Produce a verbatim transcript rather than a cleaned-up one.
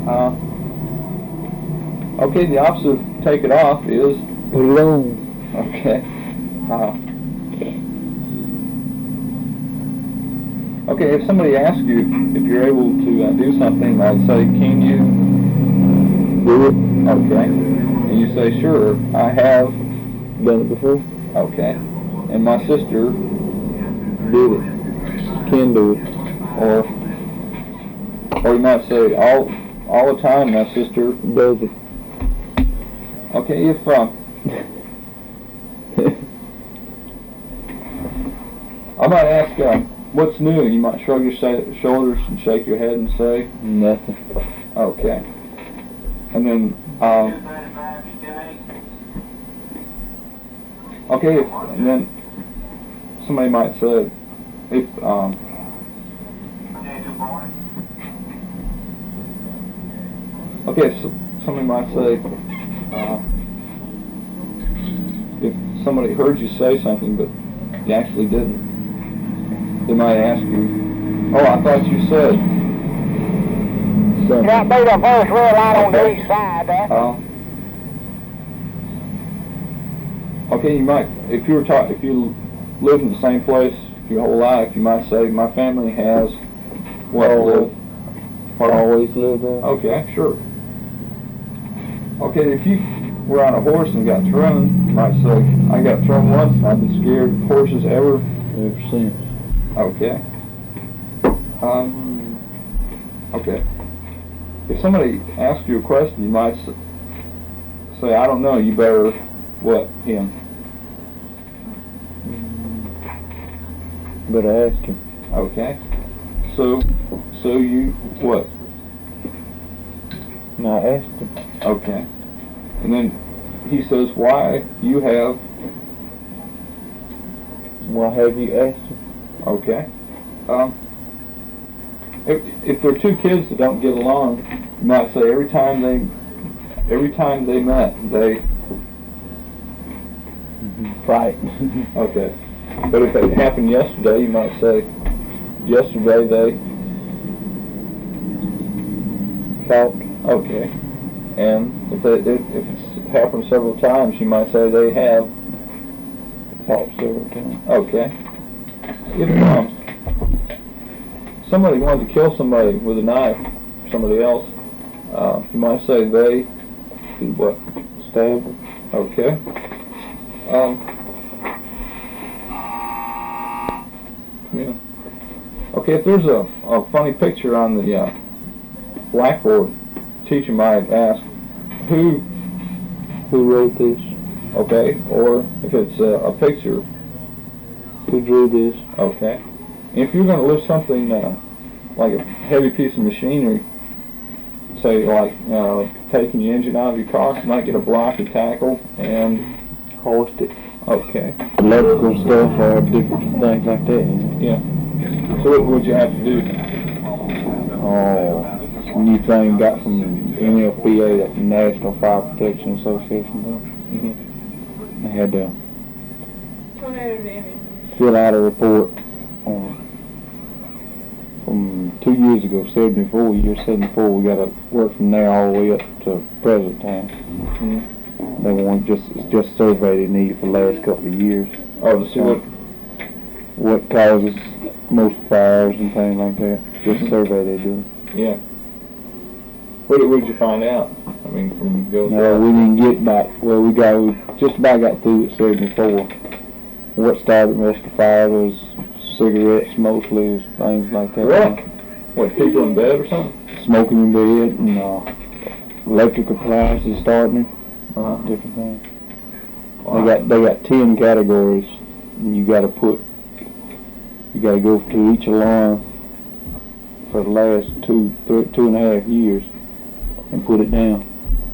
Uh, okay, the opposite of take it off is? Put it on. Okay. Uh, okay, if somebody asks you if you're able to uh, do something, like say, can you Do it. Okay. And you say, sure, I have Done it before. Okay. And my sister Did it. Can do it. Or or you might say, all all the time my sister Does it. Okay, if um I might ask um, what's new, and you might shrug your sh- shoulders and shake your head and say Nothing. Okay. And then um Okay, and then somebody might say, if um, okay, so somebody might say, uh, if somebody heard you say something but you actually didn't, they might ask you, oh, I thought you said something. Can't be the first red light on the Okay. east side there. Uh, Okay, you might, if you were taught, if you live in the same place your whole life, you might say, my family has what? Always. Pardon? Always live there. Okay, sure. Okay, if you were on a horse and got thrown, you might say, I got thrown once and I've been scared of horses ever. Ever since. Okay. Um, okay. If somebody asks you a question, you might s- say, I don't know, you better, what, him? Better ask him. Okay. So, so you, what? And I asked him. Okay. And then he says, why you have, Why have you asked him? okay. Um, if, if there are two kids that don't get along, you might say every time they, every time they met, they, Right. okay. But if it happened yesterday, you might say, yesterday they, Fought. okay. And if they, if it's happened several times, you might say they have, Fought several times. okay. If um, somebody wanted to kill somebody with a knife, somebody else, uh, you might say they did what? Stab him. Okay. Um, yeah. Okay, if there's a, a funny picture on the uh, blackboard, teacher might ask, who, Who wrote this? okay, or if it's a, a picture, Who drew this? okay. If you're going to lift something uh, like a heavy piece of machinery, say like uh, taking the engine out of your car, you might get a block of tackle and Hoist it. okay, Electrical stuff or different things like that. yeah. So what would you have to do? Oh, new thing got from N F P A, that National Fire Protection Association. Mm-hmm. They had to fill out a report on, from two years ago, seventy-four, year seventy-four, we got to work from there all the way up to present time. Mm-hmm. They want just, it's just survey they need for the last couple of years. Oh, to see what, What causes most fires and things like that. Just a survey they do. yeah. What did, what did you find out? I mean, from go No, we didn't get back, well, we got, we just about got through at seventy-four. What started most of the fire was cigarettes mostly, things like that. Really? What, people in bed or something? Smoking in bed and uh, electric appliances starting, Uh-huh. different things. Wow. They got they got ten categories, and you got to put, you got to go to each alarm for the last two, three, two and a half years, and put it down.